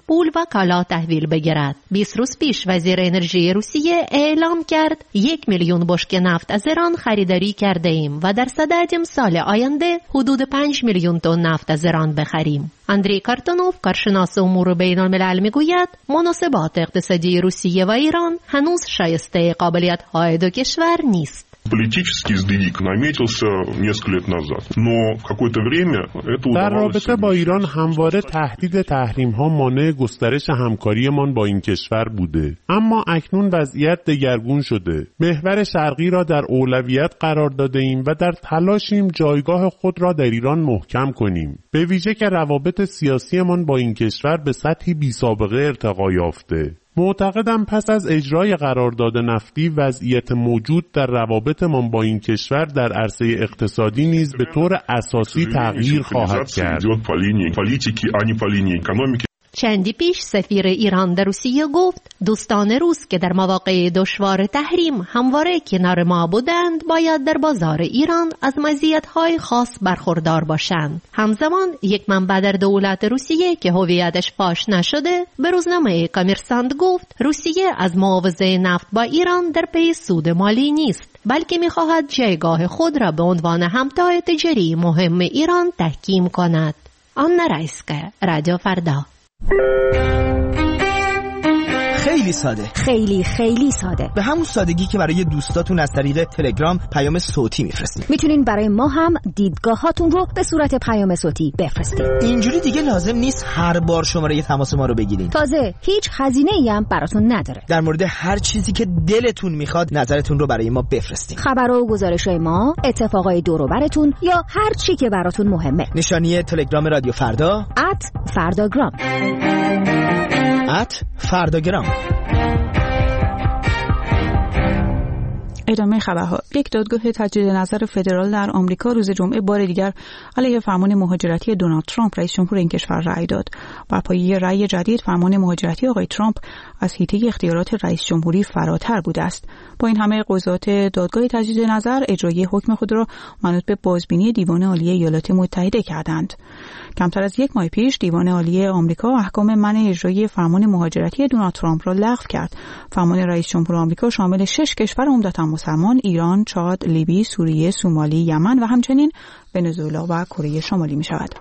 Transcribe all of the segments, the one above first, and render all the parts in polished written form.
پول و کالا تحویل بگیرد. 20 روز پیش وزیر انرژی روسیه اعلام کرد 1 میلیون بشکه نفت از ایران خریداری کرده ایم و در صددیم سال آینده حدود 5 میلیون تن نفت از ایران بخریم. اندری کارتونوف، کارشناس امور بین الملل، میگوید مناسبات اقتصادی روسیه و ایران هنوز شایسته قابلیت‌های دو کشور نیست. Политический сдвиг наметился несколько лет назад, но какое-то время это удавалось. در رابطه با ایران همواره تهدید تحریم‌ها مانع گسترش همکاریمان با این کشور بوده، اما اکنون وضعیت دگرگون شده. محور شرقی را در اولویت قرار داده ایم و در تلاشیم جایگاه خود را در ایران محکم کنیم، به ویژه که روابط سیاسیمان با این کشور به سطحی بی‌سابقه ارتقا یافته. معتقدم پس از اجرای قرارداد نفتی وضعیت موجود در روابطمان با این کشور در عرصه اقتصادی نیز به طور اساسی تغییر خواهد کرد. چندی پیش سفیر ایران در روسیه گفت دوستان روس که در مواقع دشوار تحریم همواره کنار ما بودند باید در بازار ایران از مزیت‌های خاص برخوردار باشند. همزمان یک منبع در دولت روسیه که هویتش فاش نشده به روزنامه کامرسانت گفت روسیه از معاوضه نفت با ایران در پی سود مالی نیست، بلکه می‌خواهد جایگاه خود را به عنوان همتای تجاری مهم ایران تحکیم کند. آنا رایسکا، رادیو فردا. خیلی ساده، خیلی ساده، به همون سادگی که برای دوستاتون از طریق تلگرام پیام صوتی میفرستین. میتونین برای ما هم دیدگاهاتون رو به صورت پیام صوتی بفرستین. اینجوری دیگه لازم نیست هر بار شماره تماس ما رو بگیرین. تازه هیچ هزینه‌ای هم براتون نداره. در مورد هر چیزی که دلتون میخواد نظرتون رو برای ما بفرستین. خبر و گزارش‌های ما، اتفاقای دور و براتون یا هر چی که براتون مهمه. نشانی تلگرام رادیو فردا @فرداگرام. @فرداگرام. ادامه خبرها. یک دادگاه تجدید نظر فدرال در آمریکا روز جمعه بار دیگر علیه فرمان مهاجرتی دونالد ترامپ رئیس جمهور این کشور رأی داد. بر پایه رأی جدید فرمان مهاجرتی آقای ترامپ از حیطه اختیارات رئیس جمهوری فراتر بوده است. با این همه قضات دادگاه تجدید نظر اجرای حکم خود را منوط به بازبینی دیوان عالی ایالات متحده کردند. کمتر از یک ماه پیش دیوان عالی آمریکا احکام منع اجرای فرمان مهاجرتی دونالد ترامپ را لغو کرد. فرمان رئیس جمهور آمریکا شامل 6 کشور عمدتاً مسلمان، ایران، چاد، لیبی، سوریه، سومالی، یمن و همچنین ونزوئلا و کره شمالی می شود.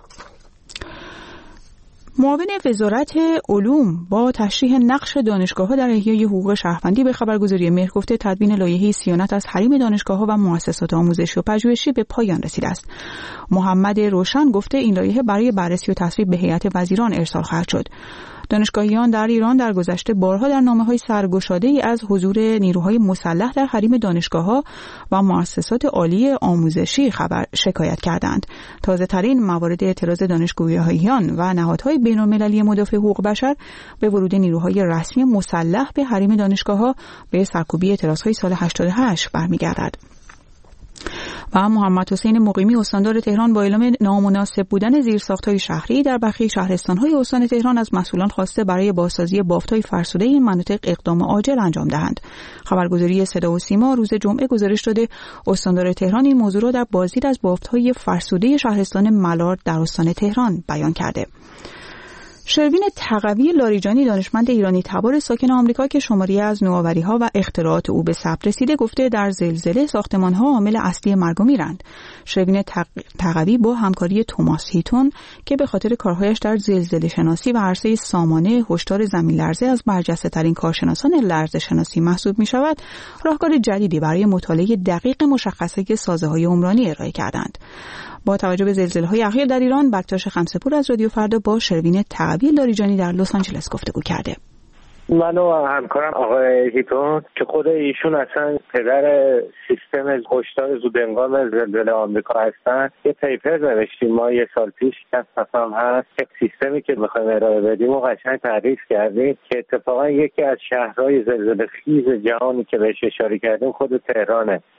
معاون وزارت علوم با تشریح نقش دانشگاه‌ها در احیای حقوق شهروندی به خبرگزاری مهر گفته تدوین لایحه صیانت از حریم دانشگاه‌ها و مؤسسات آموزشی و پژوهشی به پایان رسیده است. محمد روشن گفته این لایحه برای بررسی و تصویب به هیئت وزیران ارسال خواهد شد. دانشگاهیان در ایران در گذشته بارها در نامه‌های سرگشاده‌ای از حضور نیروهای مسلح در حریم دانشگاه‌ها و مؤسسات عالی آموزشی شکایت کردند. تازه‌ترین موارد اعتراض دانشگاهیان و نهادهای بین‌المللی مدافع حقوق بشر به ورود نیروهای رسمی مسلح به حریم دانشگاه‌ها به سرکوبی اعتراضهای سال 88 برمیگردد. و محمد حسین مقیمی استاندار تهران با اعلام نامناسب بودن زیرساخت‌های شهری در برخی شهرستان‌های استان تهران از مسئولان خواسته برای بازسازی بافت‌های فرسوده این مناطق اقدام عاجل انجام دهند. خبرگزاری صدا و سیما روز جمعه گزارش داده استاندار تهران این موضوع را در بازدید از بافت‌های فرسوده شهرستان ملارد در استان تهران بیان کرده. شروین تقوی لاریجانی دانشمند ایرانی تبار ساکن آمریکا که شماری از نوآوری‌ها و اختراعات او به ثبت رسیده گفته در زلزله ساختمان‌ها عامل اصلی مرگ و میرند. شروین تقوی با همکاری توماس هیتون که به خاطر کارهایش در زلزله شناسی و عرصه سامانه هشدار زمین لرزه از برجسته‌ترین کارشناسان لرزه شناسی محسوب می‌شود، راهکار جدیدی برای مطالعه دقیق مشخصه سازه‌های عمرانی ارائه کردند. با توجه به زلزله‌های اخیر در ایران، بکتاش خمسه‌پور از رادیو فردا با شروین تقوی لاریجانی در لس آنجلس گفتگو کرده. من و همکارم آقای هیتون که خود ایشون اصلا پدر سیستم هشدار زودهنگام زلزله آمریکا هستن، یه پیپر نوشتیم ما یه سال پیش که هم هست که سیستمی که می‌خوایم ارائه بدیم و قشنگ تعریف کردیم که اتفاقا یکی از شهرهای زلزله خیز جهانی که بهش اشاره کردیم خود تهرانه.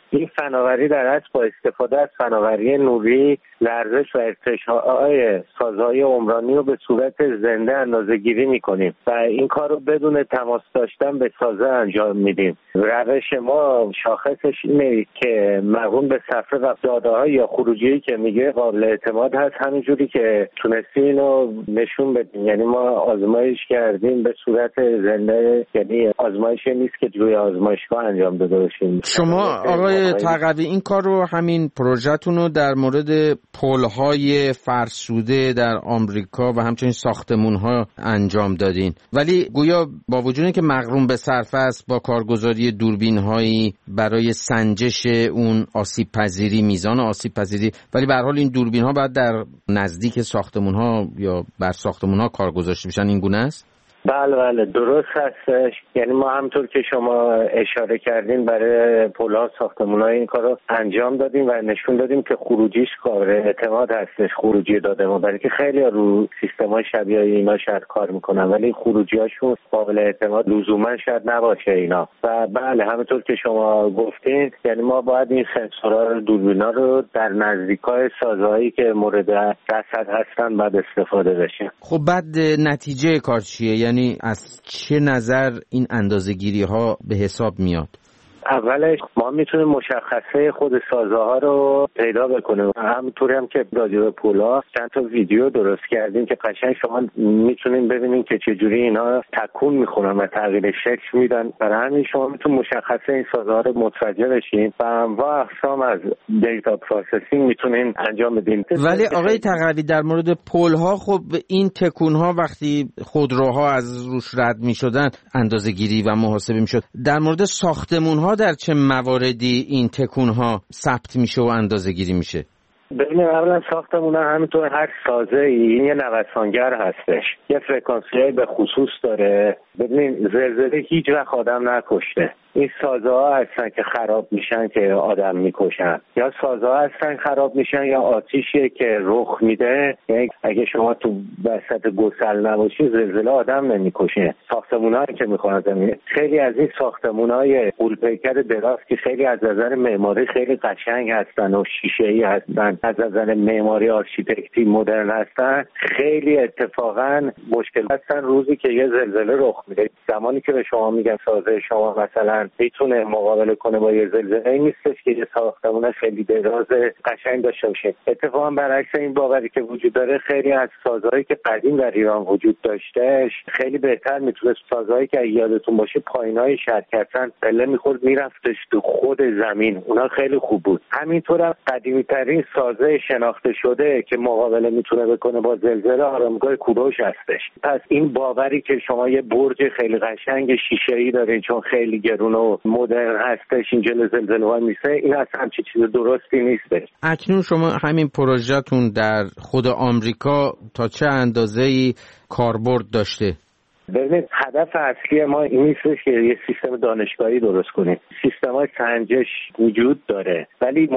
این فناوری در اصل با استفاده از فناوری نوری لرزش و ارتشاء سازهای عمرانی رو به صورت زنده اندازه‌گیری می‌کنیم و این کار رو بدون تماس داشتن به سازه انجام میدیم. روش ما شاخصش اینه که مقرون به صفحه و داده‌های یا خروجی که میگه قابل اعتماد هست، همینجوری که تونستیم اینو نشون بدیم. یعنی ما آزمایش کردیم به صورت زنده، یعنی آزمایش نیست که روی آزمایشگاه انجام داده باشیم. شما آقای تقوی این کار رو، همین پروژه‌تون رو در مورد پل‌های فرسوده در آمریکا و همچنین ساختمان‌ها انجام دادین، ولی گویا با وجود اینکه مقرون به صرفه است با کارگزاری دوربین‌هایی برای سنجش اون آسیب‌پذیری، میزان آسیب‌پذیری، ولی به هر حال این دوربین‌ها باید در نزدیک ساختمان‌ها یا بر ساختمان‌ها کار گذاشته بشن. این گونه است؟ بله درست هستش. یعنی ما همطور که شما اشاره کردین برای پل‌ها ساختمان‌ها این کارو انجام دادیم و نشون دادیم که خروجیش قابل اعتماد هستش. خروجی داده ما برای که خیلی رو سیستم‌های شبیه اینا شاید کار میکنن ولی خروجی‌هاشون قابل اعتماد لزوما شاید نباشه اینا. و بله همونطور که شما گفتین، یعنی ما باید این سنسورها دوربینا رو در نزدیکای سازهایی که مورد رصد هستن بعد استفاده بشه. خب بعد نتیجه کار چیه؟ یعنی از چه نظر این اندازه‌گیری ها به حساب میاد؟ اولش ما میتونیم مشخصه خود سازه ها رو پیدا بکنیم. همونطوری هم که راجع به پولا چند تا ویدیو درست کردیم که قشنگ شما میتونین ببینین که چجوری اینا تکون میخورن و تغییر شکل میدن. برای همین شما میتونین مشخصه این سازه ها رو متوجه بشین و انواع اقسام از دیتا پروسسینگ میتونین انجام بدین. ولی آقای تقوی در مورد پل ها، خب این تکون ها وقتی خودروها از روش رد میشدن اندازه‌گیری و محاسبه میشد. در مورد ساختمون ها در چه مواردی این تکون‌ها ثبت میشه و اندازه‌گیری میشه؟ ببینید اولا ساختمون همینطور هر سازه این یه نوسانگر هستش، یه فرکانسی به خصوص داره. ببینید زلزله هیچ وقت آدم نکشته. این سازه ها هستن که خراب میشن که آدم میکشن، یا سازه ها هستن خراب میشن یا آتیشیه که رخ میده. یعنی اگه شما تو وسط گسل نباشی زلزله آدم نمیکشه. ساختمونایی که میخوان زمین، خیلی از این ساختمونای غول‌پیکر دراز که خیلی از نظر معماری خیلی قشنگ هستن و شیشه‌ای هستن، از نظر معماری آرشیتکتی مدرن هستن، خیلی اتفاقا مشکل هستن روزی که یه زلزله رخ میده. زمانی که به شما میگن سازه شما مثلا میتونه مقابله کنه با یه زلزله، نیستش که یه ساختمون خیلی دراز قشنگ داشته باشه. اتفاقا برعکس این باوری که وجود داره، خیلی از سازهایی که قدیم در ایران وجود داشتهش خیلی بهتر میتونه، سازهایی که یادتون باشه پایینای شرکتن پله میخورد میرفتش تو خود زمین، اونا خیلی خوب بود. همینطور قدیمی ترین سازه شناخته شده که مقابله میتونه بکنه با زلزله آرامگاه کوروش هستش. پس این باوری که شما یه برج خیلی قشنگ شیشه‌ای دارین چون خیلی گرون و مدرن هستش این جلوی زلزله‌ها میسه، این اصلا همچین چیز درستی نیستش. اکنون شما همین پروژه‌تون در خود آمریکا تا چه اندازه‌ای کاربرد داشته؟ ببینید هدف اصلی ما این نیستش که یه سیستم دانشگاهی درست کنیم. سیستم‌های سنجش وجود داره ولی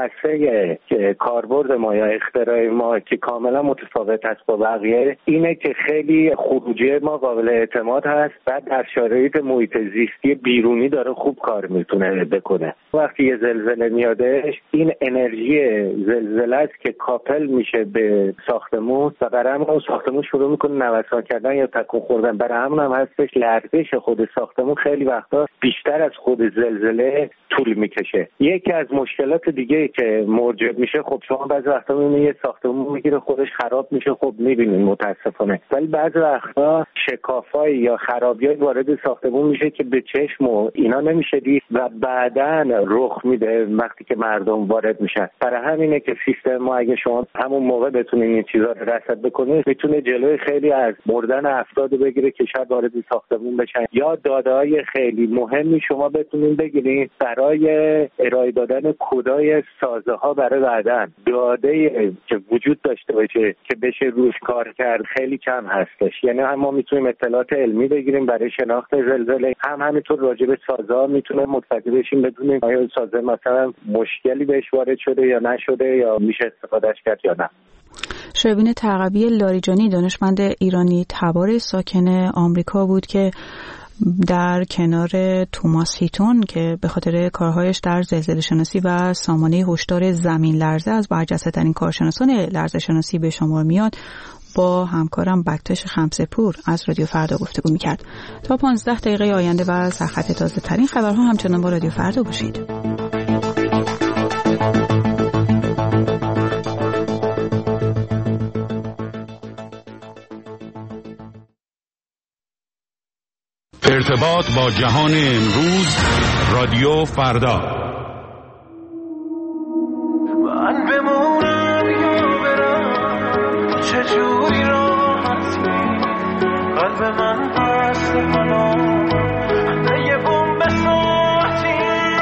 مشخصه که کاربرد ما یا اختراع ما که کاملا متفاوت است با بقیه اینه که خیلی خروجی ما قابل اعتماد هست و در شرایط محیط زیستی بیرونی داره خوب کار میتونه بکنه. وقتی یه زلزله میادش، این انرژی زلزله است که کاپل میشه به ساختمون و برای همون اون ساختمون شروع میکنه نوسان کردن یا تکون خوردن. برای همون هم هستش لرزش خود ساختمون خیلی وقتا بیشتر از خود زلزله طول میکشه. یکی از مشکلات دیگه که موجب میشه، خب شما بعضی وقتا میبینید یه ساختمون میگیره خودش خراب میشه، خب میبینید متاسفانه، ولی بعضی وقتا شکافای یا خرابیای وارد ساختمون میشه که به چشم و اینا نمیشه دید و بعداً رخ میده وقتی که مردم وارد میشن. برای همینه که سیستم ما اگه شما همون موقع بتونید این چیزا رو رصد بکنید، میتونه جلوی خیلی از مردن افراد بگیره که شاید وارد ساختمون بشن، یا داده‌های خیلی مهمی شما بتونید بگیرید برای ارائه دادن کدای سازه ها برای بعدن. داده که وجود داشته باشه که بشه روش کار کرد خیلی کم هستش. یعنی هم ما میتونیم اطلاعات علمی بگیریم برای شناخت زلزله، هم همینطور راجع به سازه ها میتونه متوجه بشیم بدونیم آیا سازه مثلا مشکلی بهش وارد شده یا نشده یا میشه استفادهش کرد یا نه. شبین تقوی لاریجانی دانشمند ایرانی تبار ساکن آمریکا بود که در کنار توماس هیتون که به خاطر کارهایش در زلزله شناسی و سامانه هشدار زمین لرزه از برجسته‌ترین کارشناسان لرزه شناسی به شمار میاد، با همکارم بکتاش خمسه‌پور از رادیو فردا گفتگو میکرد. تا 15 دقیقه آینده و سرخط تازه ترین خبرها همچنان با رادیو فردا باشید. ارتباط با جهان امروز، رادیو فردا. من بمونم یا برم، چجوری راحتی قلب من هست حالا یه بوم به ساعتی.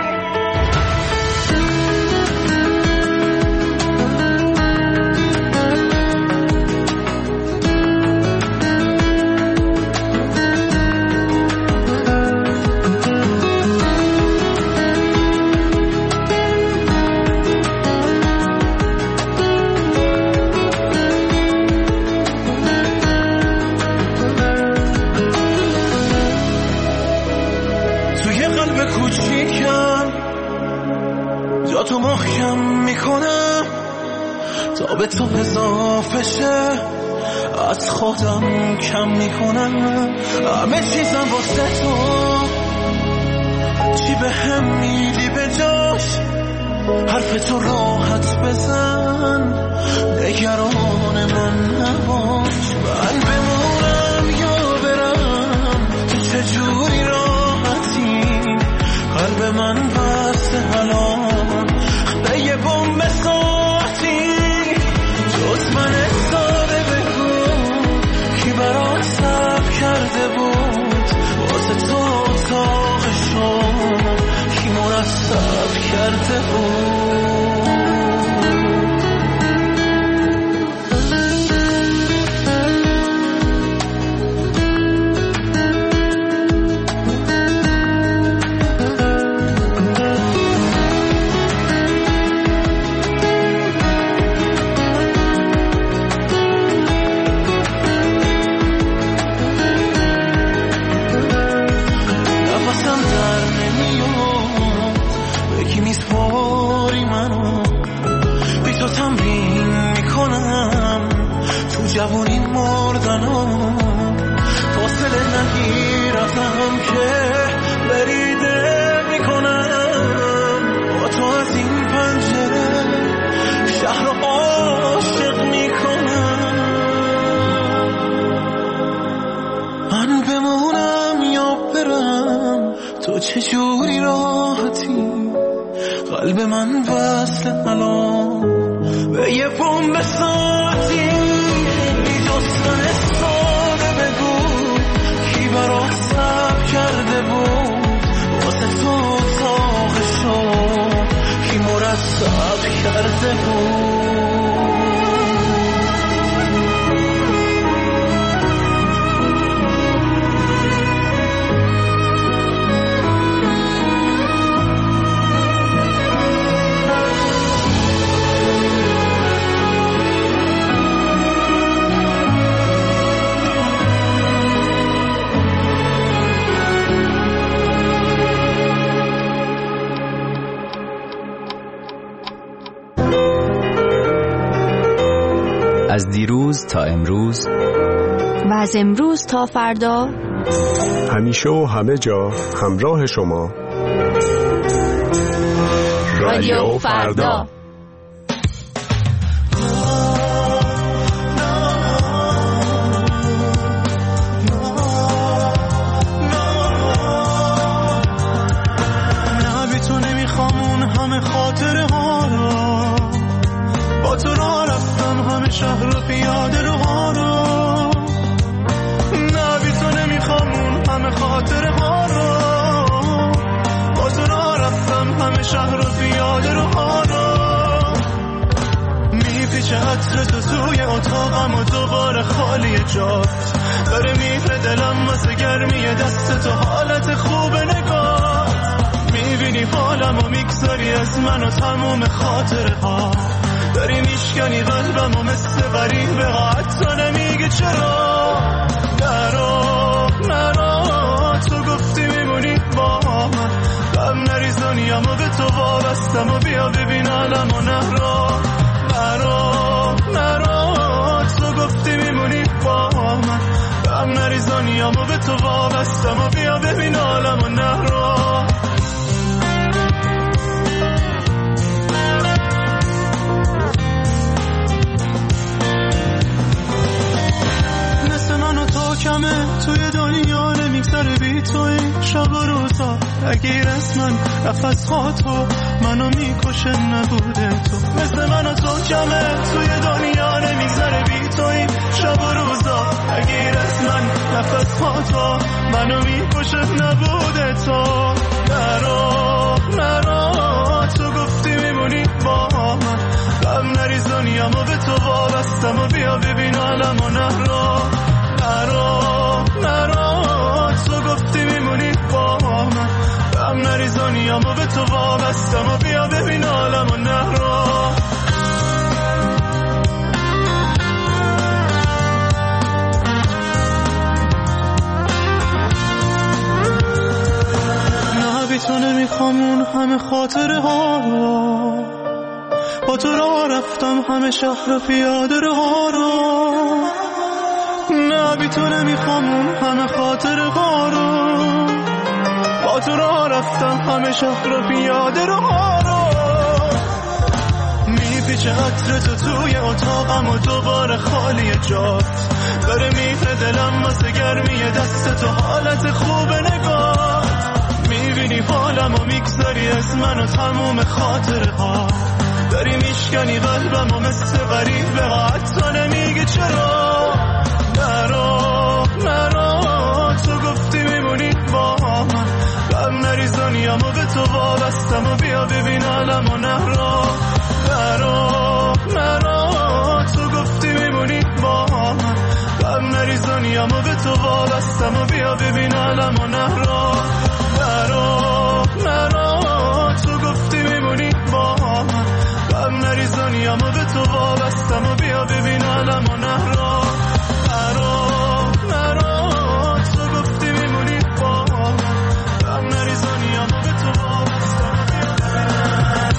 تو محکم میکنم تا به تو اضافه شه، از خودم کم میکنم همه چیزم واسه تو. چی به هم میدی به جاش، حرف تو راحت بزن، نگران من نباش. من بمونم یا برم، تو چجوری راحتی قلب من بسته الان به یه بوم ساعتی. جز من ساده بگو کی برات صبر کرده بود، واسه تو اتاقشو کی مرتب کرده بود. جوونی مردنم فاصله نگیرم که بریده میکنم با تو از این پنجره شهر رو عاشق میکنم. من بمونم یا برم، تو چجوری راحتی قلب من وصل الان به یه بوم ساعتی. دوستان ساده بگو کی برات صبر کرده بود، واسه تو اتاقشو کی مرتب کرده بود. از دیروز تا امروز و از امروز تا فردا، همیشه و همه جا همراه شما، رادیو فردا. نه تو نمیخوام اون همه خاطره ها رو، با تو را رفتم همه شهر و پیاده رو ها رو. نه بی تو نمیخوام اون همه خاطره ها رو، با تو را رفتم همه شهر و پیاده رو ها رو. میپیچه عطر تو توی اتاقم و دوباره خالی جات، داره میپره دلم واسه گرمی دست تو، حالت خوب نگاه. میبینی حالم و میگذاری از من و تموم خاطره ها، داری میشکنی قلبم و مثل غریبه ها، حتی نمیگی چرا. نرو تو دنیامو به تو وابستم و بیا ببین عالم و نهرا. مثل من و تو کمه توی دنیا نمیگذره بی توی شب و روزا اگه رسمن نفس خاطو منو میکشه نبوده تو. مثل من و تو کمه توی دنیا نمیگذره بی توی شب و روزا اگه رسمن نفس خاطو منو میکشه نبوده تو. نرو تو گفتی میمونی با من غم نریز دنیامو به تو وابستم و بیا ببین عالم و نهرا. نرو تو گفتی میمونی با من غم نریز دنیامو به تو وابستم و بیا ببین عالم و نهرا. نه بی تو نمیخوام اون همه خاطره ها رو، با تو راه رفتم همه شهر پیاده ها رو. نه بی تو نمیخوام اون همه خاطره ها رو، با تو راه رفتم همه شهر پیاده ها رو. میپیچه عطر تو توی اتاقم و دوباره خالی جات داره میفره دلم واسه گرمی دست تو حالت خوب نگات. میبینی حالم و میگذاری از من و تموم خاطره ها داری میشکنی قلبم و مثل غریب به حتی نمیگی چرا. نرو تو گفتی میمونی با من غم نریز دنیامو به تو وابستم و بیا ببین عالم و نهرا. نرو تو گفتی میمونی با من غم نریز دنیامو به تو وابستم و بیا ببین عالم و نهرا. نرو تو گفتی میمونی با من غم نریز دنیامو به تو وابستم و بیا ببین عالم و نهرا. نرو تو گفتی میمونی با من غم نریز دنیامو به تو وابستم و بیا ببین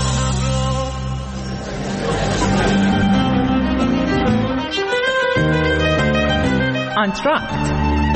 آنتراکت.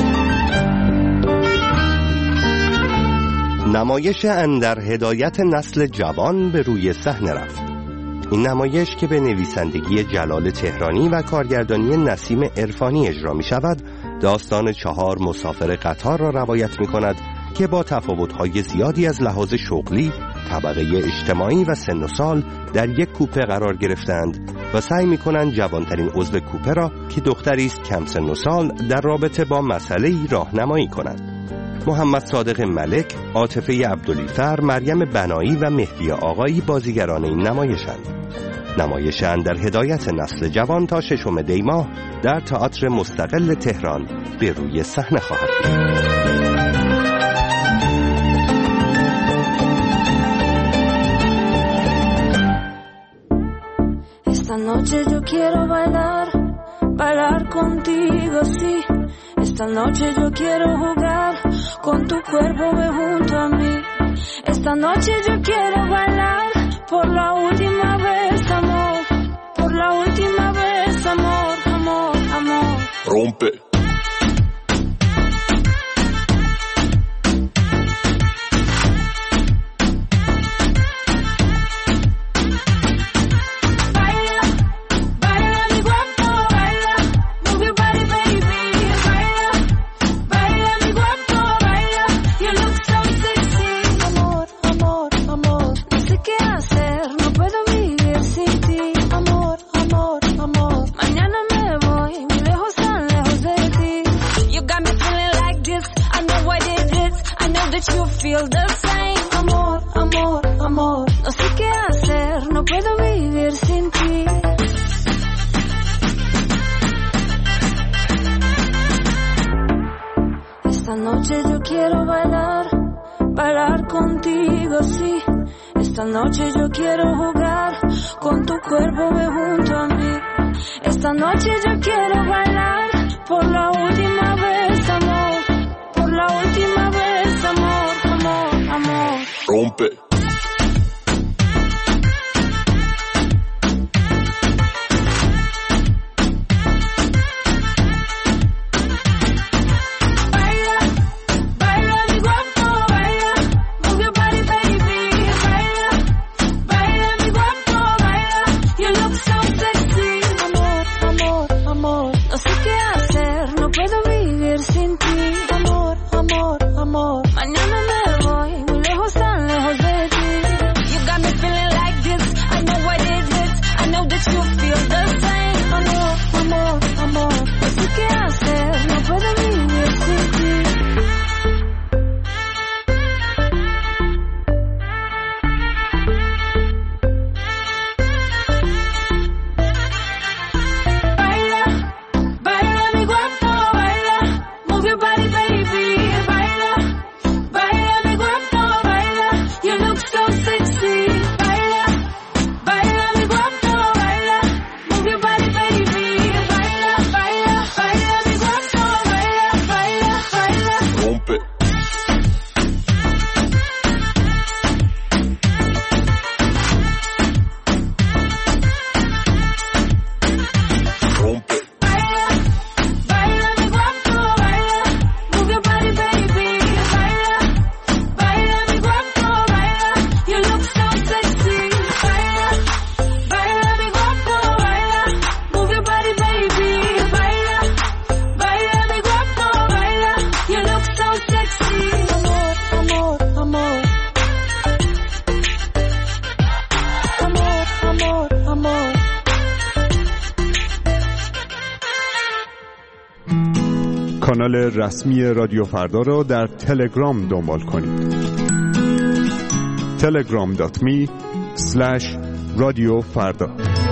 نمایش اندر هدایت نسل جوان به روی صحنه رفت. این نمایش که به نویسندگی جلال تهرانی و کارگردانی نسیم عرفانی اجرا می شود، داستان 4 مسافر قطار را روایت می کند که با تفاوت‌های زیادی از لحاظ شغلی، طبقه اجتماعی و سن و سال در یک کوپه قرار گرفتند و سعی می کنند جوانترین عضو کوپه را که دختری است کم سن و سال در رابطه با مسئله‌ای راهنمایی کنند. محمد صادق ملک، عاطفه عبدالیفر، مریم بنایی و مهدی آقایی بازیگران این نمایشند. نمایش اندر هدایت نسل جوان تا 6 دی ماه در تئاتر مستقل تهران به روی صحنه خواهد بود. Esta noche yo quiero bailar, bailar contigo, sí. Esta noche yo quiero jugar con tu cuerpo ve junto a mí. Esta noche yo quiero bailar por la última vez, amor. Por la última vez, amor, amor, amor. Rompe. Feel the same, amor, amor, amor. No sé qué hacer, no puedo vivir sin ti. Esta noche yo quiero bailar, bailar contigo, sí. Esta noche yo quiero jugar con tu cuerpo ve junto a mí. Esta noche yo quiero bailar por la última vez, amor. Por la última vez, amor, amor, amor. Rompe. کانال رسمی رادیو فردا را در تلگرام دنبال کنید. telegram.me/رادیوفردا.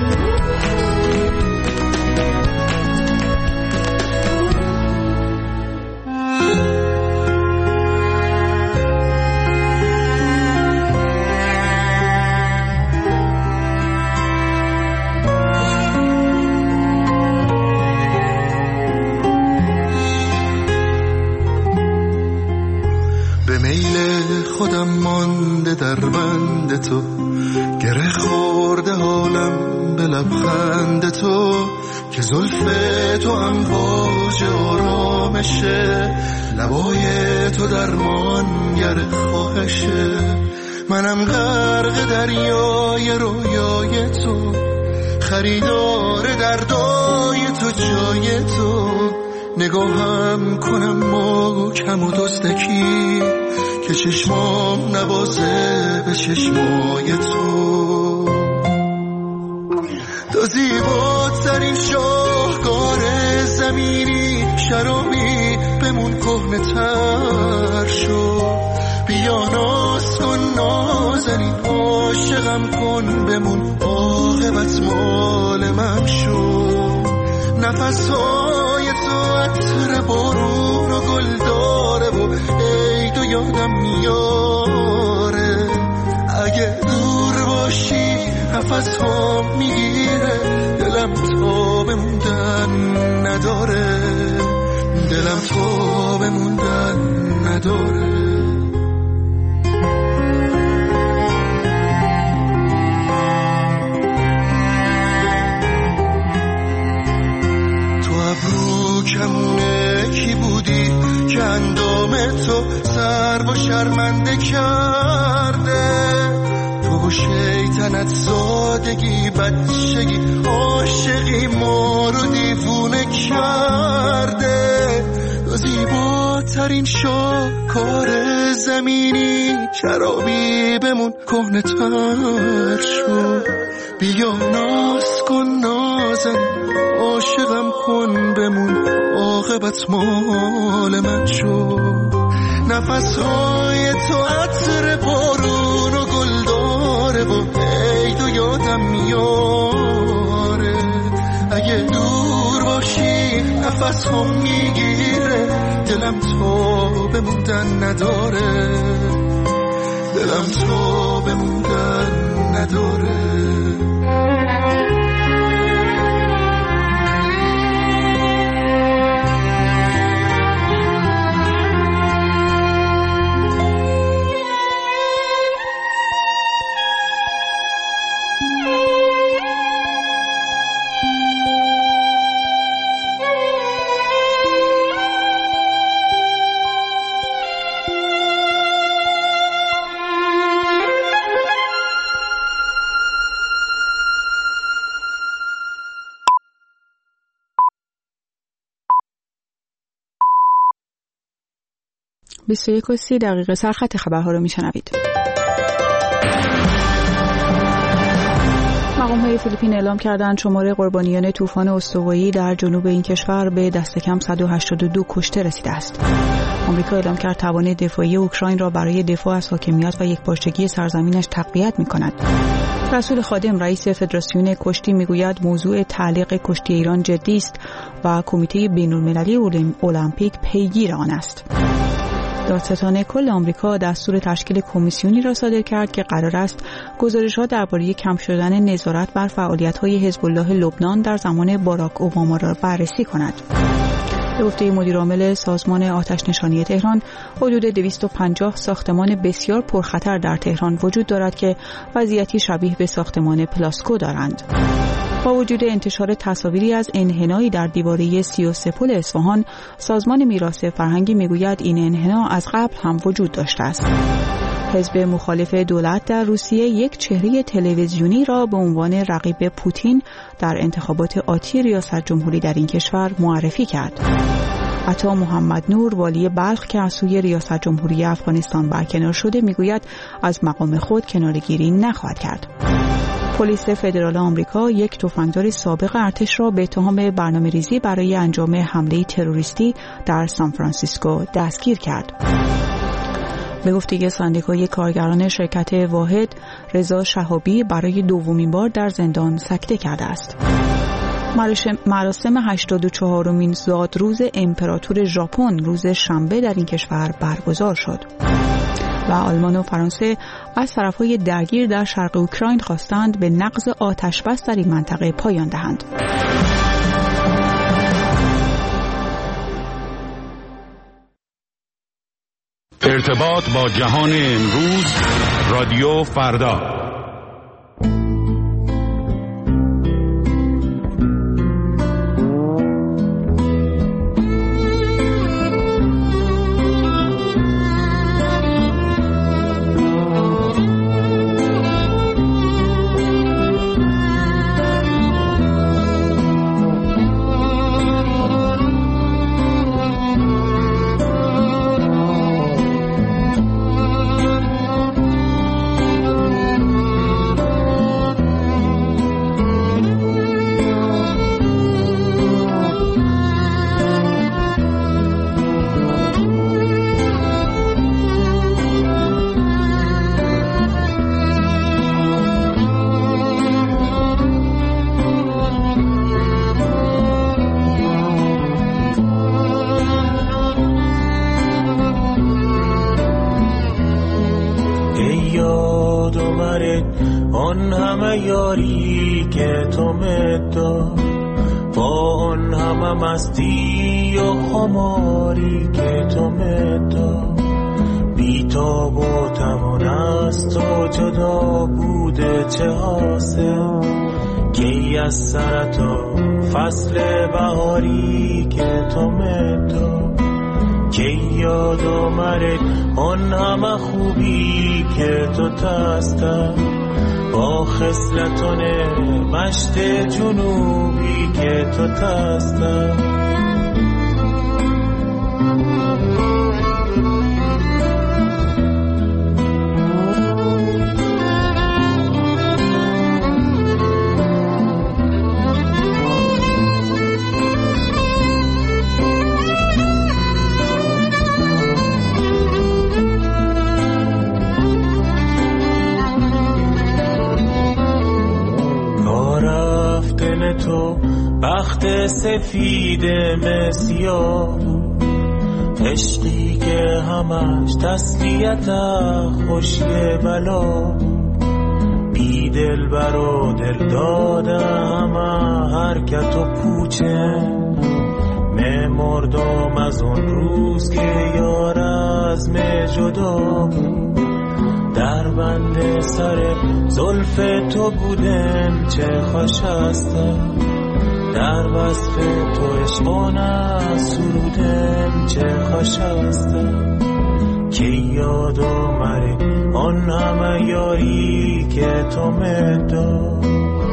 خودم مانده در بند تو، گره خورده حالم به لبخند تو، که زلف تو امواج آرامشه، لبای تو درمانگر خواهشه. منم غرق دریای رویای تو، خریدار دردای تو جای تو. نگاهم کنم محکم و دزدکی، که چشمام نوازه به چشمای تو. تو زیباترین شاهکار زمینی، شرابی بمون کهنه تر شو. بیا ناز کن نازنین، عاشقم کن بمون، عاقبت مال من شو. نفسهای تو عطر بارون و گل داره و عید و یادم میاره. اگه دور باشی نفس هم میگیره، دلم تا بموندن نداره، دلم تا بموندن نداره. کمونه کی بودی که اندام تو سر و شرمنده کرده؟ تو شیطنت زادگی بچگی عاشقی ما رو دیوونه کرده. تو زیباترین شاهکار زمینی، شرابی بمون کهنه تر شو. بیا ناز کن نازن، عاشقم کن بمون، عاقبت مال من شو. نفسهای تو عطر بارون و گل داره و عید و یادم میاره. اگه دور باشی نفس هم میگیره، دلم تا بموندن نداره، دلم تا بموندن نداره. بیست و 1:30 سرخط خبرها رو میشنوید. مقام‌های فیلیپین اعلام کردند شمار قربانیان طوفان استوایی در جنوب این کشور به دست کم 182 کشته رسیده است. آمریکا اعلام کرد توان دفاعی اوکراین را برای دفاع از حاکمیت و یکپارچگی سرزمینش تقویت می‌کند. رسول خادم رئیس فدراسیون کشتی میگوید موضوع تعلیق کشتی ایران جدی است و کمیته بین‌المللی المپیک پیگیر آن است. دادستان کل آمریکا دستور تشکیل کمیسیونی را صادر کرد که قرار است گزارش‌ها درباره کم شدن نظارت بر فعالیت‌های حزب الله لبنان در زمان باراک اوباما را بررسی کند. به گفته مدیرعامل سازمان آتش نشانی تهران، حدود 250 ساختمان بسیار پرخطر در تهران وجود دارد که وضعیتی شبیه به ساختمان پلاسکو دارند. با وجود انتشار تصاویری از انحنایی در دیواره 33 پل اصفهان، سازمان میراث فرهنگی میگوید این انحنا از قبل هم وجود داشته است. حزب مخالف دولت در روسیه یک چهره تلویزیونی را به عنوان رقیب پوتین در انتخابات آتی ریاست جمهوری در این کشور معرفی کرد. عطا محمد نور والی بلخ که از سوی ریاست جمهوری افغانستان برکنار شده میگوید از مقام خود کناره‌گیری نخواهد کرد. پلیس فدرال آمریکا یک تفنگدار سابق ارتش را به اتهام برنامه‌ریزی برای انجام حمله تروریستی در سان فرانسیسکو دستگیر کرد. به گفته سندیکای کارگران شرکت واحد، رضا شهابی برای دومین بار در زندان سکته کرده است. مراسم 84مین زادروز امپراتور ژاپن روز شنبه در این کشور برگزار شد. و آلمان و فرانسه از طرفهای درگیر در شرق اوکراین خواستند به نقض آتشبس در این منطقه پایان دهند. ارتباط با جهان امروز، رادیو فردا. آن همه یاری که تو مدار، با آن همه مستی و خماری که تو مدار، بی‌تاب و توان است و جدا بوده چه حاصل، کی از سر تو فصل بهاری که تو مدار، کی یاد آمد آن همه خوبی که تو تسته، با خصلتون مشت جنوبی که تو تسته. تو بخت سفید مسیاه، عشقی که همش تسلیت خوشی بلا، بی دل بر و دل داده همه حرکت و پوچه، مردم از اون روز که یار از جدا بود، در بند سر زلف تو بودم چه خوش هستم، در وصف تو عشقانه سرودم چه خوش هستم، که یاد آمد آن همه یاری که تو مدار.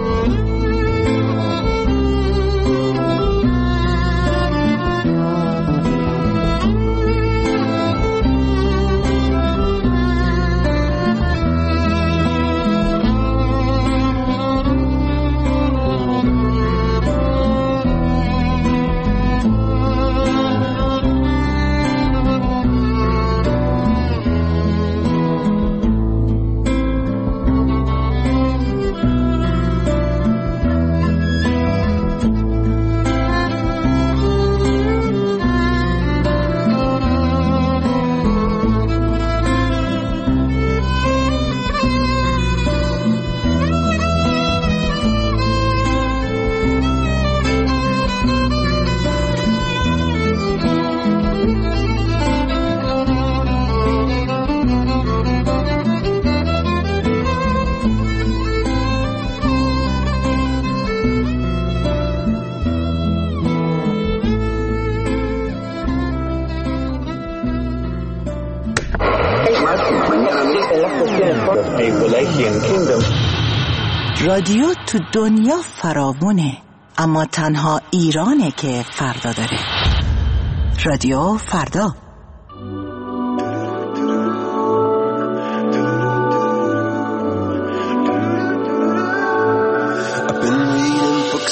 رادیو تو دنیا فراوونه، اما تنها ایرانه که فردا داره. رادیو فردا.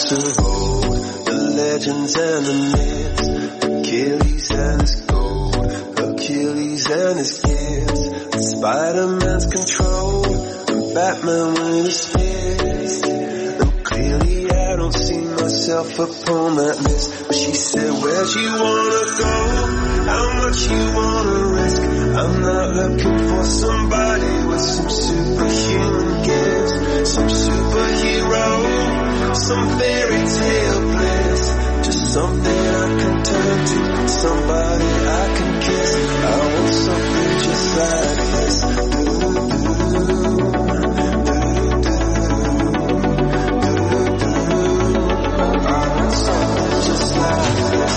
books of old, the legends and the myths, Achilles and his gold, Achilles and his gifts, and Spider-Man's control, and Batman with his fist. And clearly I don't see myself upon that list. But she said, where'd you wanna go? How much you wanna risk? I'm not looking for somebody with some superhuman gifts, some superhero, some fairy tale bliss, just something I can turn to, somebody I can kiss. I want something just like this. I want something just like this.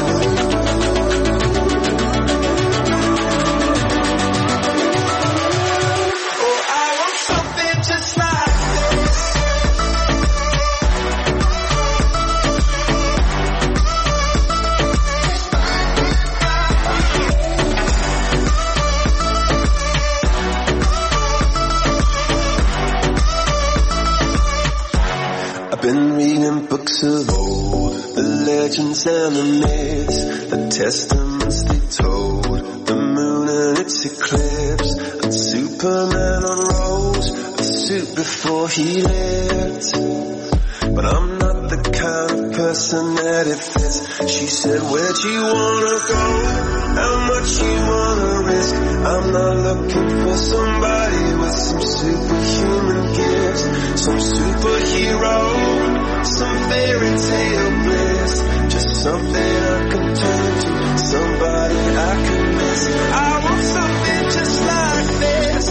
Been reading books of old, the legends and the myths, the testaments they told, the moon and its eclipse, and Superman unrolls a suit before he lived. But I'm not the kind of person that it fits. She said, where'd you wanna go? How much you wanna risk? I'm not looking for somebody with some superhuman gifts, some superhero, some fairy tale bliss, just something I can turn to, somebody I can miss. I want something just like this.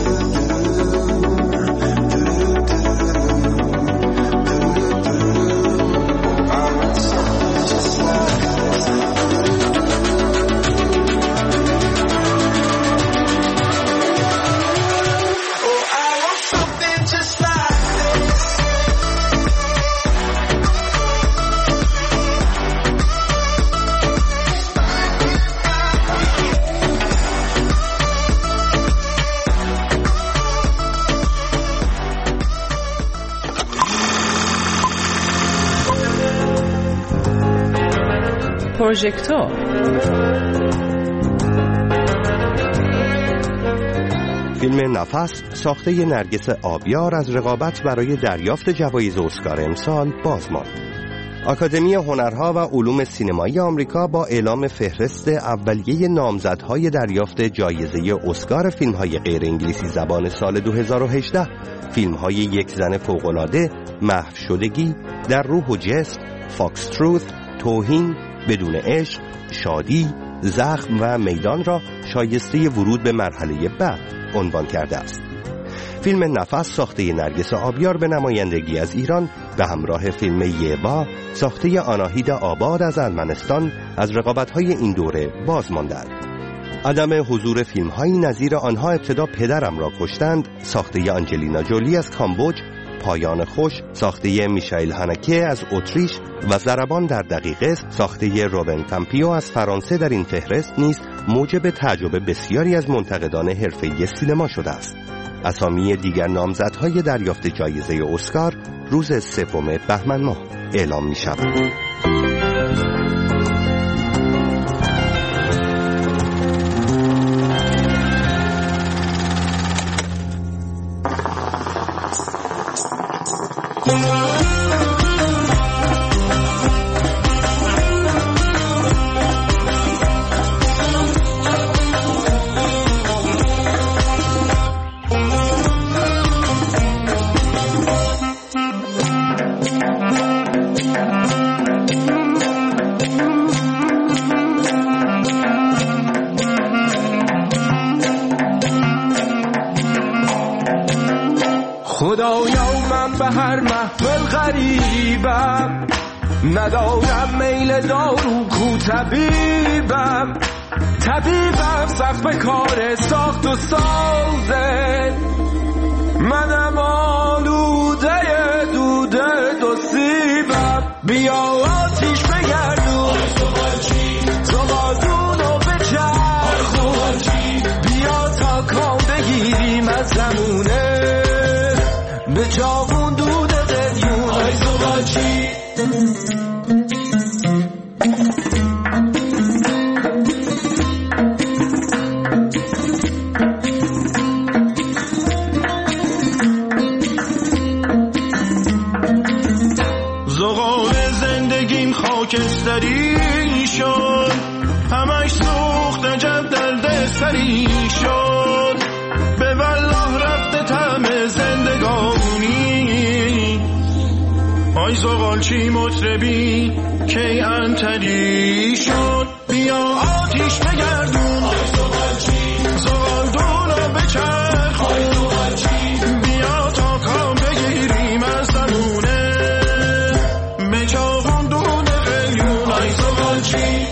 I want something just like this. Oh, I want something just like this. پروژکتور فیلم نفس ساخته نرگس آبیار از رقابت برای دریافت جوایز اسکار امسال باز ماند. آکادمی هنرها و علوم سینمایی آمریکا با اعلام فهرست اولیه نامزدهای دریافت جایزه اسکار فیلم‌های غیر انگلیسی زبان سال 2018 فیلم‌های یک زن فوق‌العاده، محو شدگی، در روح و جست، فاکس تروث، توهین، بدون عشق، شادی، زخم و میدان را شایسته ورود به مرحله بعد عنوان کرده است. فیلم نفس ساخته نرگس آبیار به نمایندگی از ایران به همراه فیلم یوا ساخته آناهید آباد از ارمنستان از رقابت‌های این دوره باز ماندند. عدم حضور فیلم‌هایی نظیر آنها ابتدا پدرم را کشتند ساخته آنجلینا جولی از کامبوج، پایان خوش ساخته میشائیل هانکه از اتریش و ضربان در دقیقه ساخته روبن کامپیو از فرانسه در این فهرست نیز موجب تعجب بسیاری از منتقدان حرفه‌ای سینما شده است. اسامی دیگر نامزدهای دریافت جایزه اسکار روز 3 بهمن ماه اعلام می شود. خدایا من به هر محفل غریبم، ندارم میل دارو کو طبیبم سخت به کار ساخت و سازه، منم آلوده دوده دو سیبم. بیا آتیش بگردون تو بازونو بچرخون، بیا تا کام بگیریم از زمونه به جاون دود قلیون. ای زبالچی سری شد، به والله رفته طعم زندگانی. آی زغالچی مطربی کی انتری شد، بیا آتیش بگردون، زغالدون رو بچرخون، بیا تا کام بگیریم از زمونه، بچاقون دون قلیون. آی زغالچی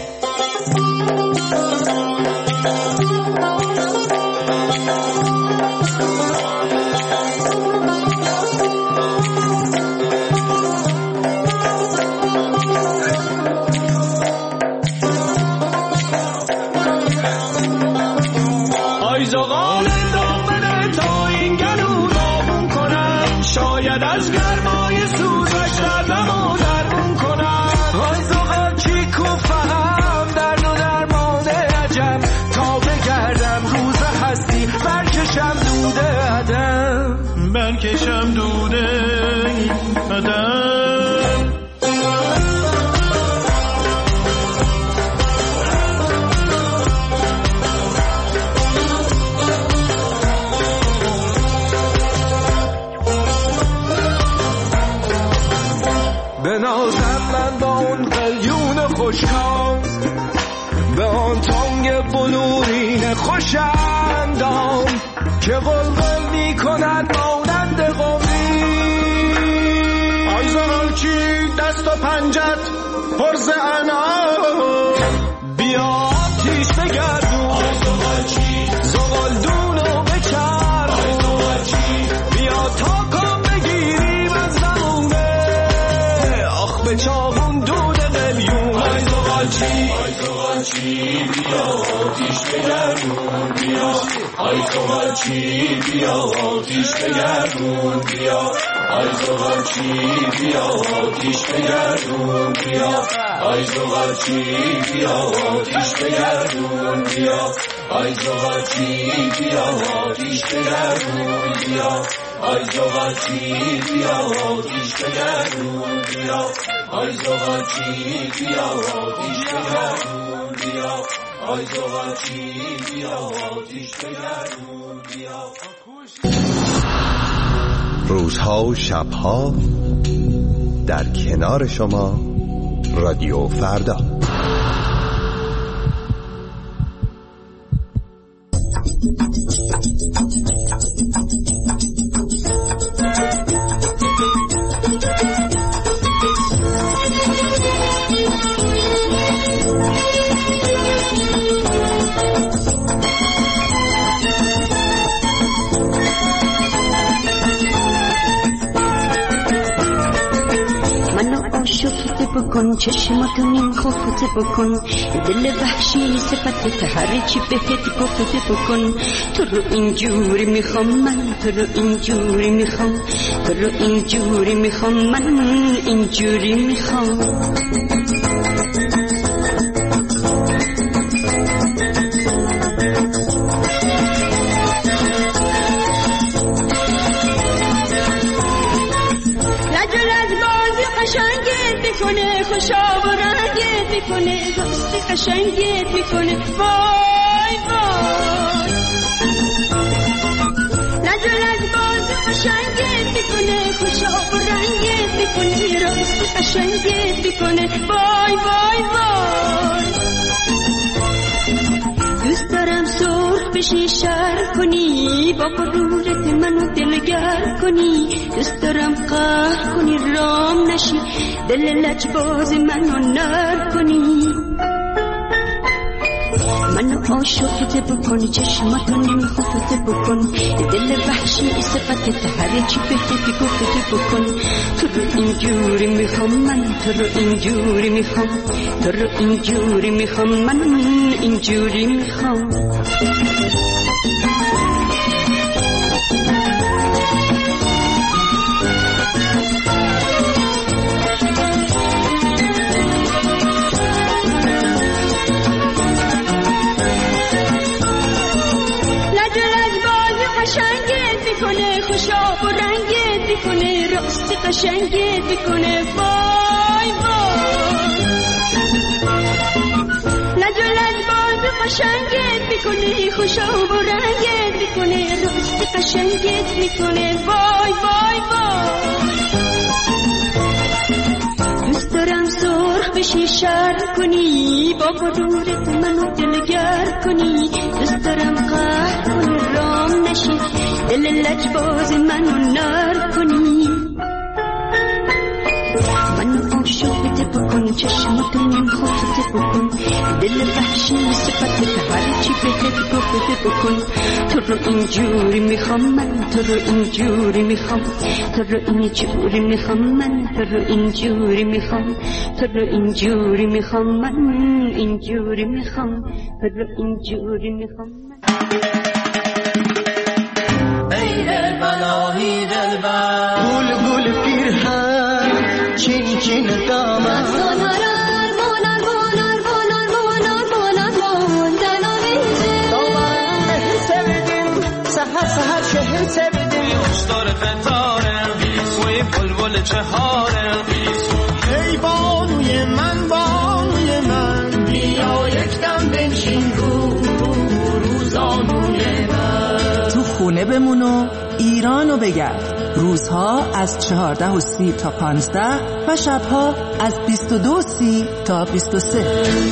از گرمای سوزش دردمو درمون کنم. آی زغالچی کو فهم درد و درمان عجم، تا بگردم روز هستی برکشم دوده عدم، برکشم دوده عدم. بنازم من با اون قلیون خوشکام، به آن تانگ بلورین خوشندام که قلقل می کند مانند قومی. آی زغالچی دست و پنجت پر ز انعام، بیا آتیش بگردون، زغالدون رو بچرخون، بیا تا کام بگیریم از زمونه، به چاقون دود قلیون. آی زغالچی بیا آتیش بگردون، بیا آی زغالچی بیا آتیش بگردون، بیا آی زغالچی بیا آتیش بگردون، بیا آی زغالچی بیا آتیش بگردون، بیا آی زغالچی بیا آتیش بگردون، بیا آی زغالچی بیا آتیش بگردون، بیا آی زغالچی بیا آتیش بگردون، بیا آی زغالچی بیا آتیش بگردون، بیا. روزها و شبها در کنار شما رادیو فردا. بکن چشماتو نیم خفته بکن، دل وحشی صفت هر چی بهت گفته بکن. تو رو اینجوری میخوام من، تو رو اینجوری میخوام، تو رو اینجوری میخوام من، اینجوری میخوام. خوشا و رنگت میکنه، دوستی قشنگت میکنه، وای وای. نجلت باز قشنگت میکنه، خوشا و رنگت میکنه، دوستی قشنگت میکنه، وای وای وای. دوست دارم سرخ بشی شر کنی، با غرورت منو دلگر کنی، دوست دارم قهر کنی رام نشی، دل لجباز منو نر کنی. منو عاشقت بکن، چشماتو نمی خفت بکن، دل وحشی صفتت هر چی بهت گفت بکن. تو رو اینجوری میخوام من، تو رو اینجوری میخوام، تو رو اینجوری میخوام من، اینجوری میخوام. خوشا و رنگت میکنه، راست قشنگت میکنه، وای وای. لج و لج باز قشنگت میکنه، خوشا و رنگت میکنه، راستی قشنگت میکنه. وای وای وای دوست دارم سرخ بشی شر کنی، با غرورت منو دلگر کنی. دوست دارم قهر کنی رام نشی، دل لجباز منو نر کنی. منو عاشقت بکن، چشماتو نمیخواد بکن، دل وحشی صفتت هر چی بهت گفت بکن. تو رو اینجوری میخوام من، تو رو اینجوری میخوام، تو رو اینجوری میخوام من، تو رو اینجوری میخوام، تو رو اینجوری میخوام من، اینجوری میخوام، تو رو اینجوری میخوام من. ای بلایی دلبر گل گل پیرهن چین چین دامن سهر شهر سبدیم خوشدار فتاره سوی بلبل چهاره. ای بانوی من بانوی من، بیا یک دم بنشین روزانوی من. تو خونه بمونو ایرانو بگرد. روزها از 14:30 تا 15 و شبها از 22:30 تا 23.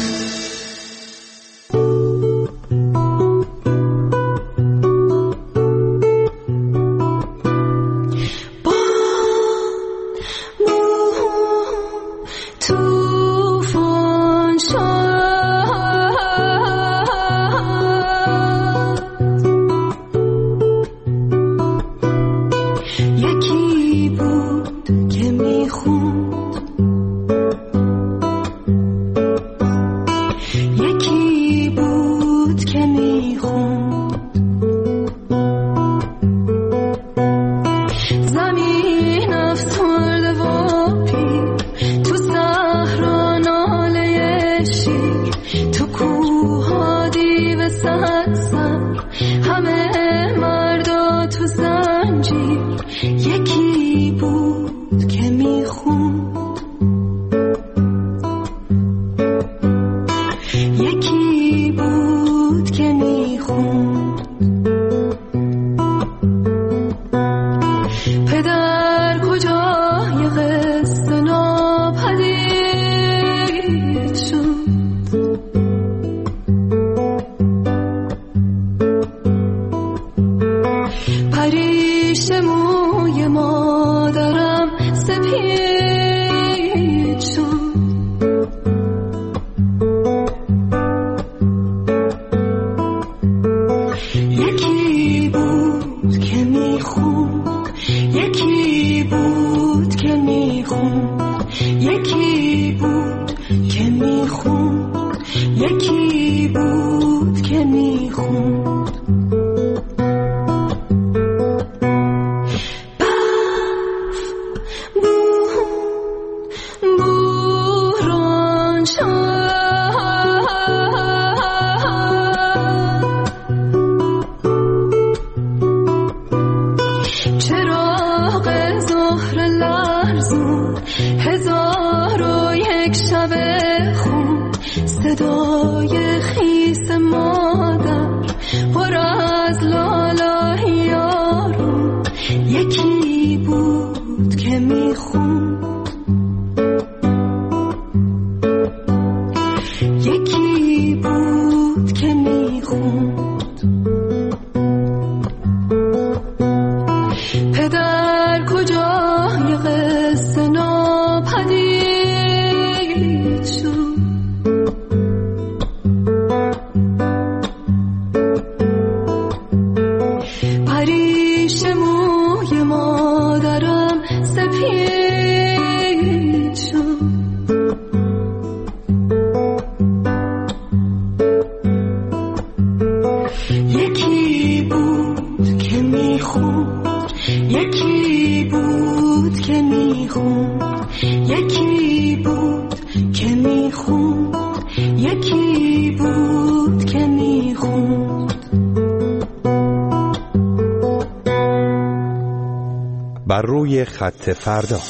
بر روی خط فردا.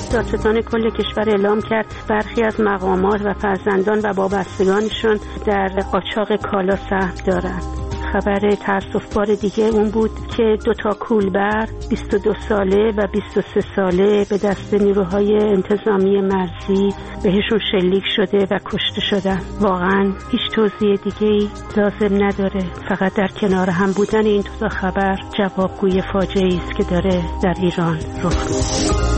دادستان کل کشور اعلام کرد برخی از مقامات و فرزندان و وابستگانشون در قاچاق کالا سهم دارند. خبر تأسف‌بار دیگه اون بود که 2 کولبر 22 ساله و 23 ساله به دست نیروهای انتظامی مرزی بهشون شلیک شده و کشته شدن. واقعا هیچ توضیح دیگه‌ای لازم نداره، فقط در کنار هم بودن این 2 خبر جوابگوی فاجعه‌ای است که داره در ایران رخ میده.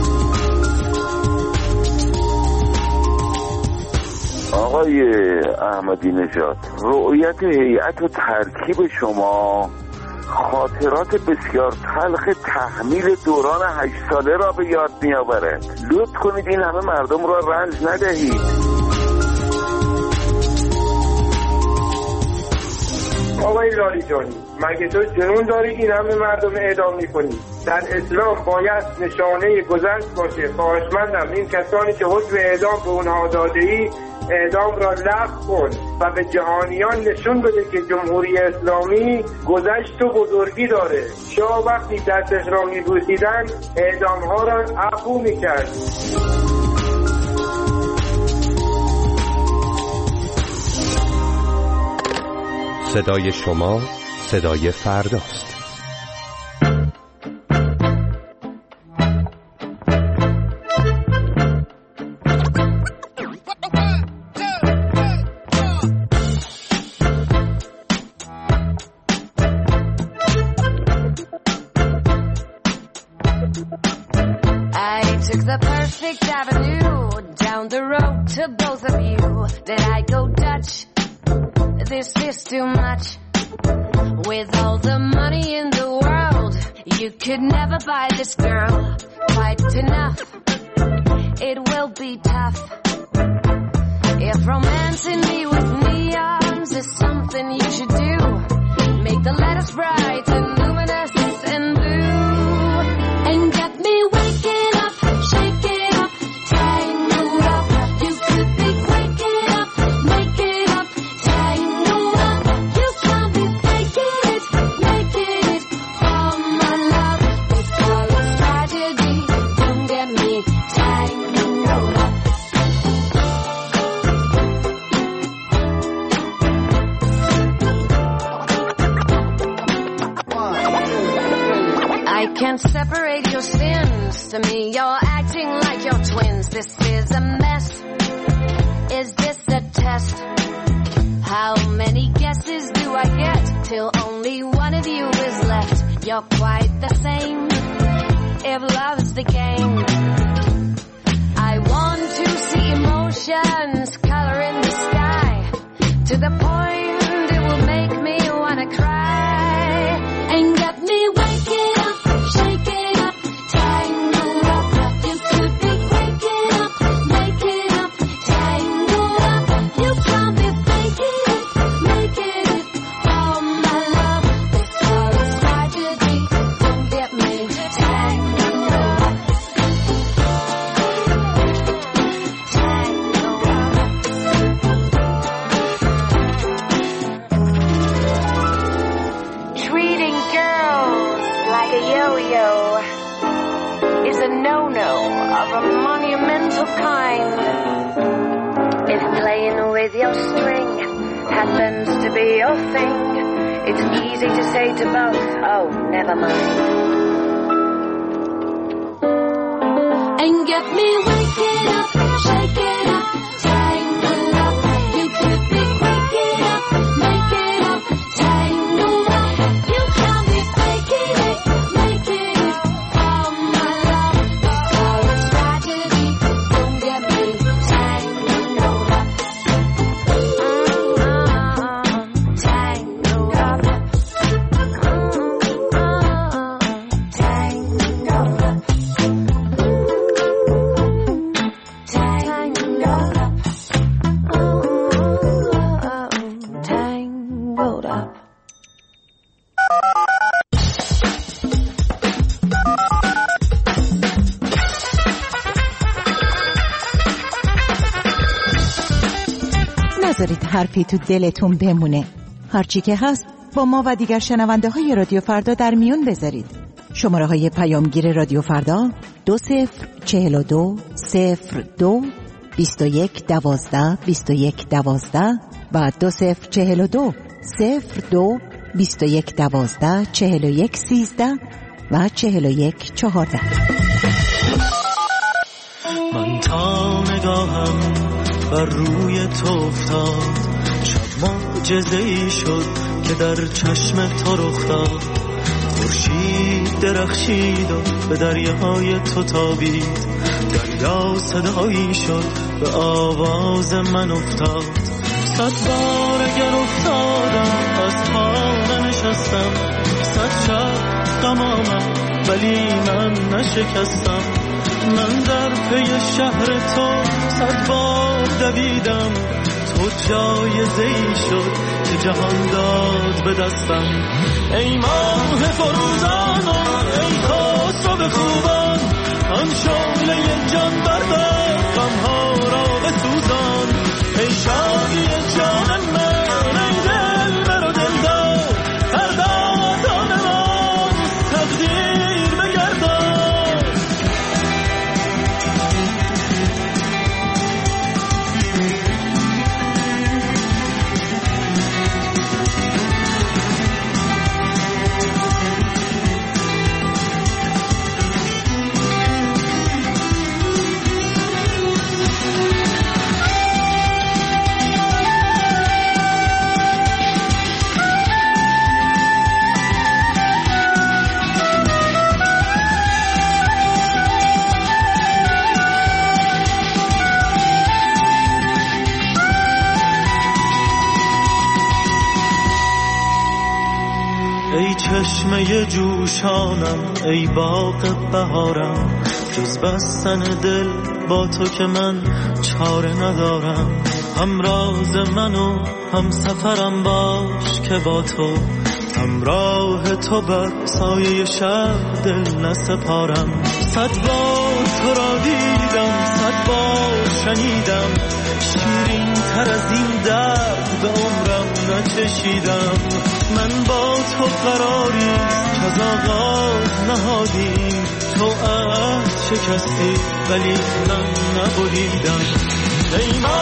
آقای احمدی نژاد، رؤیت هیئت و ترکیب شما خاطرات بسیار تلخ تحمیل دوران 8 ساله را به یاد می‌آورد. لطف کنید این همه مردم را رنج ندهید. آقای لالی جانی، مگه تو جنون داری این همه مردم اعدام می‌کنی؟ در اسلام باید نشانه گذشت باشه. خواهشمندم این کسانی که حکم اعدام به اونها داده‌ای اعدام را لغو کن و به جهانیان نشون بده که جمهوری اسلامی گذشت و بزرگی داره. شاه وقتی دستش را می‌بوسیدن اعدام‌ها را عفو می‌کرد. صدای شما صدای فرداست. Too much. With all the money in the world, you could never buy this girl quite enough. It will be tough. If romancing me with neons is something you should do, make the letters bright and luminous and blue, and get me waking up, shaking up, tangled up. You could be waking up, making up, tangled up. You can't be faking it, making it all my love. Before it's tragedy, don't get me tangled up. I can't separate your sins. To me, you're acting like you're twins. This is a mess. Is this a test? How many guesses do I get till only one of you is left? You're quite the same. If love's the game, I want to see emotions color in the sky to the point it will make me wanna cry and get me waking up, shaking up, tangled up. You could be waking up, making up, tangled up. You can't be faking it, making it all my love. Before it's tragedy, don't get me tangled up. Tangled up. Treating girls like a yo-yo is a no-no of a monumental kind. If playing with your string happens to be your thing, it's easy to say to both, oh, never mind. And get me waking up, shaking up, tangled up. You could be waking up, making up, tangled up. You can't be faking it, making it all my love. Before it's tragedy, don't get me tangled up. Tangled up. Tangled up. نذارید حرفی تو دلتون بمونه. هرچی که هست با ما و دیگر شنونده های رادیو فردا در میون بذارید. شماره های پیامگیر رادیو فردا 2042 02 21 12 21 12 و 2042 02 21 12 41 13 و 41 14. من تا نگاهم بر روی تو افتاد، شب معجزه‌ای شد که در چشم تو رخ داد. خورشید درخشید و به دریاهای تو تابید، دریا صدایی شد به آواز من افتاد. 100 بار اگر افتادم از پا ننشستم، 100 شب غم آمد ولی من نشکستم. من در پی شهر تو 100 بار دویدم، تو جایزه‌ای شد که جهان داد به دستم. ای ماه فروزان و ای خسرو خوبان، آن شعله جان بردار غم‌ها را بسوزان. ای شادی جان من، ای دلبر و دلدار، فرزندان ما تقدیر بگردان. ای چشمه جوشانم، ای باغ بهارم، جز بستن دل با تو که من چاره ندارم. همراز من و هم سفرم باش که با تو، همراه تو بر سایه شب دل نسپارم. 100 بار تو را دیدم، 100 بار شنیدم، شیرین تر از این درد به عمرم نچشیدم. من با تو قراری که از آغاز نهادیم، تو عهد شکستی ولی من نبریدم. ای